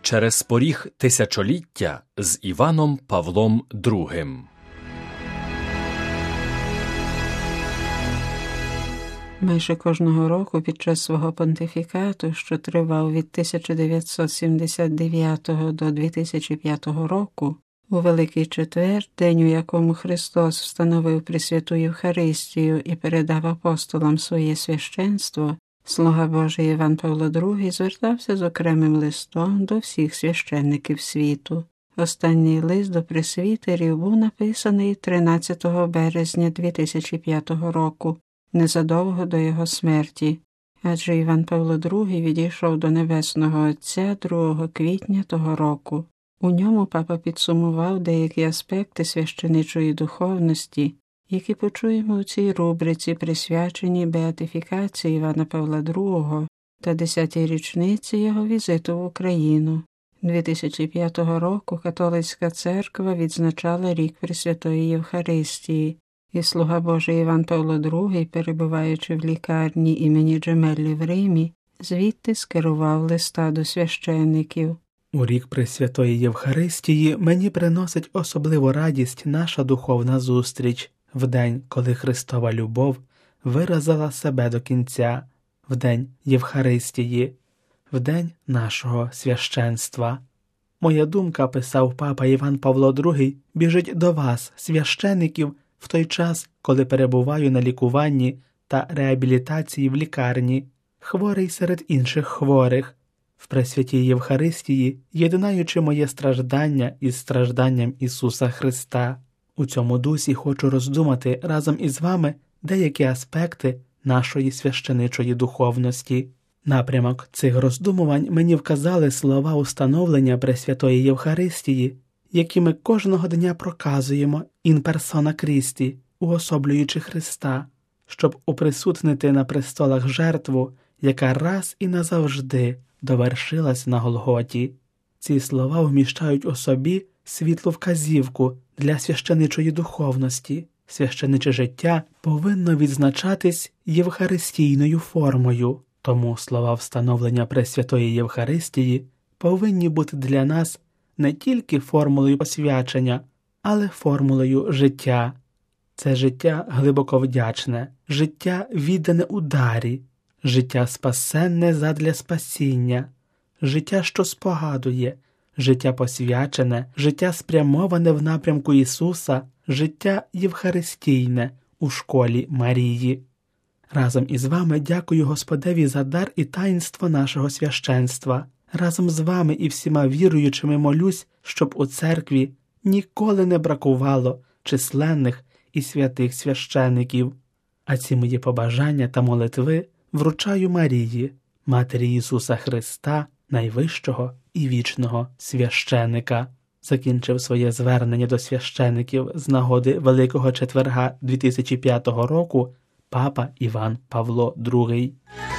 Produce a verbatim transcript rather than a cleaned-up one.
Через поріг тисячоліття з Іваном Павлом другим. Майже кожного року під час свого понтифікату, що тривав від тисяча дев'ятсот сімдесят дев'ятого до дві тисячі п'ятого року, у Великий Четвер, день, у якому Христос встановив Пресвяту Євхаристію і передав апостолам своє священство, Слуга Божий Іван Павло другий звертався з окремим листом до всіх священників світу. Останній лист до пресвітерів був написаний тринадцятого березня дві тисячі п'ятого року, незадовго до його смерті, адже Іван Павло другий відійшов до Небесного Отця другого квітня того року. У ньому папа підсумував деякі аспекти священичої духовності, які почуємо у цій рубриці, присвяченій беатифікації Івана Павла другого та десятій річниці його візиту в Україну. дві тисячі п'ятого року католицька церква відзначала рік Пресвятої Євхаристії, і Слуга Божий Іван Павло другий, перебуваючи в лікарні імені Джемеллі в Римі, звідти скерував листа до священників. У рік Пресвятої Євхаристії мені приносить особливу радість наша духовна зустріч, в день, коли Христова любов виразила себе до кінця, в день Євхаристії, в день нашого священства. Моя думка, писав папа Іван Павло другий, біжить до вас, священиків, в той час, коли перебуваю на лікуванні та реабілітації в лікарні, хворий серед інших хворих, в Пресвятій Євхаристії, єднаючи моє страждання із стражданням Ісуса Христа. У цьому дусі хочу роздумати разом із вами деякі аспекти нашої священичої духовності. Напрямок цих роздумувань мені вказали слова установлення Пресвятої Євхаристії, які ми кожного дня проказуємо «ін персона Крісті», уособлюючи Христа, щоб уприсутнити на престолах жертву, яка раз і назавжди довершилась на Голготі. Ці слова вміщають у собі світлу вказівку для священичої духовності. Священиче життя повинно відзначатись євхаристійною формою, тому слова встановлення Пресвятої Євхаристії повинні бути для нас не тільки формулою освячення, але формулою життя. Це життя глибоко вдячне, життя віддане у дарі, життя спасенне задля спасіння, життя, що спогадує, життя посвячене, життя спрямоване в напрямку Ісуса, життя євхаристійне у школі Марії. Разом із вами дякую Господеві за дар і таїнство нашого священства. Разом з вами і всіма віруючими молюсь, щоб у церкві ніколи не бракувало численних і святих священиків. А ці мої побажання та молитви вручаю Марії, Матері Ісуса Христа, найвищого і вічного священика. Закінчив своє звернення до священиків з нагоди Великого Четверга дві тисячі п'ятого року папа Іван Павло другий.